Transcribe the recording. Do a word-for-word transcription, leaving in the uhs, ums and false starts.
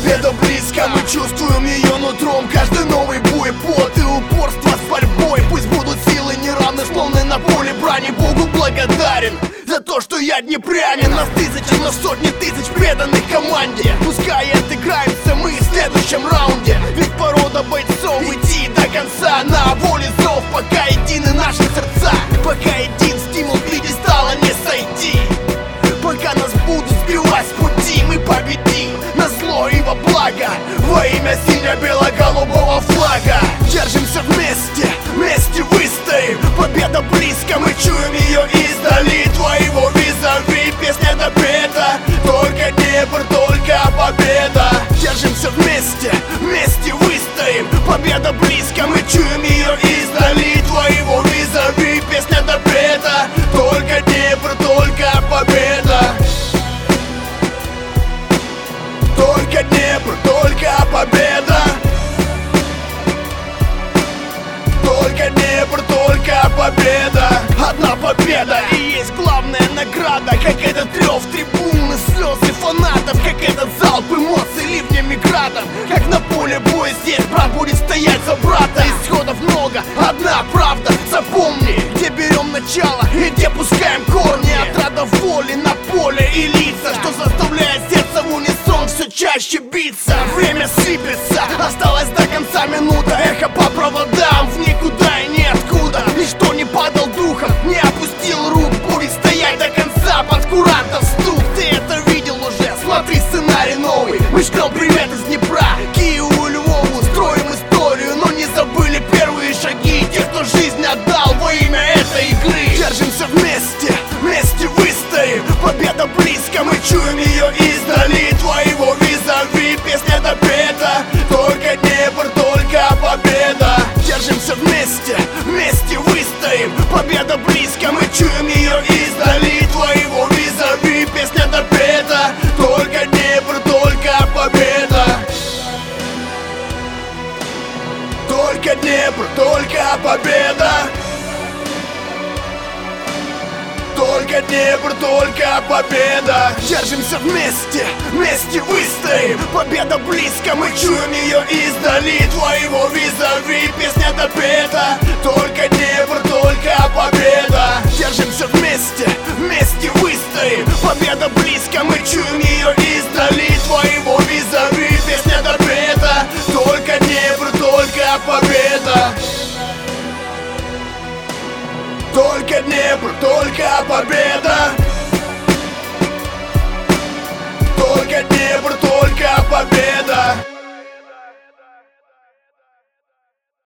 Победа близко, мы чувствуем ее нутром. Каждый новый бой, пот и упорство с борьбой. Пусть будут силы неравны, словно на поле брани. Богу благодарен за то, что я днепрянин. Нас тысячи, но сотни тысяч преданных команде. Пускай отыграемся мы в следующем раунде. Ведь порода бойцов идти до конца. На воле зов, пока едины наши сердца. Пока един стимул пьедестала не сойти. Пока нас будут сбивать с пути, мы победим на зло и во благо. Во имя сине-бело-голубого флага. Держимся вместе, вместе выстоим. Победа близко, мы чуем ее издали. Твоего визави песня допета. Только Днепр, только победа. Держимся вместе, вместе выстоим. Победа близко, мы чуем ее издали. Твоего визави песня допета. Только Днепр, только победа. Только Днепр, только победа. Только Днепр, только победа. Одна победа и есть главная награда. Как этот рев трибуны, слезы фанатов. Как этот залп эмоций ливнями градом. Как на поле боя здесь брат будет стоять за брата. Исходов много, одна правда. Запомни, где берем начало и где пускаем корни. Отрада воли на поле и лица, что заставляет сердце в унисон все чаще биться. Время сыпется, осталось до конца минута. Эхо по проводам в никуда и ниоткуда. Ничто не падал духом, не опустил рук. Будет стоять до конца под курантов стук. Ты это видел уже, смотри сценарий новый. Мы шлем привет из Днепра Киеву и Львову. Строим историю, но не забыли первые шаги тех, кто жизнь отдал во имя этой игры. Держимся вместе, вместе выстоим. Победа близко, мы чуем ее издали. Твоего визави песня допета. Только Днепр, только победа. Держимся вместе, вместе выстоим. Победа близко, мы чуем ее издали. Твоего визави песня допета. Только Днепр, только победа. Только Днепр, только победа. Только Днепр, только победа. Держимся вместе, вместе выстоим. Победа близко, мы чуем ее издали. Твоего визави песня допета. Только Днепр, только победа. Держимся вместе, вместе выстоим. Победа близко, мы чуем ее издали. Твоего визави песня допета. Только Днепр, только победа. Только Днепр, только победа.